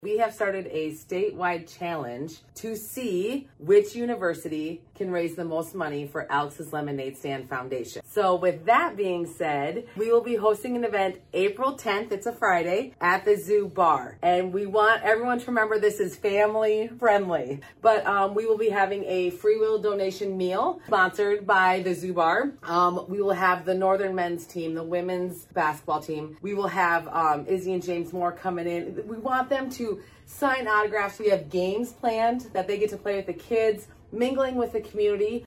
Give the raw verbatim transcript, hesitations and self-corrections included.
We have started a statewide challenge to see which university can raise the most money for Alex's Lemonade Stand Foundation. So with that being said, we will be hosting an event April tenth, it's a Friday, at the Zoo Bar. And we want everyone to remember this is family friendly. But um, we will be having a free will donation meal sponsored by the Zoo Bar. Um, we will have the Northern men's team, the women's basketball team. We will have um, Izzy and James Moore coming in. We want them to sign autographs. We have games planned that they get to play with the kids, mingling with the community.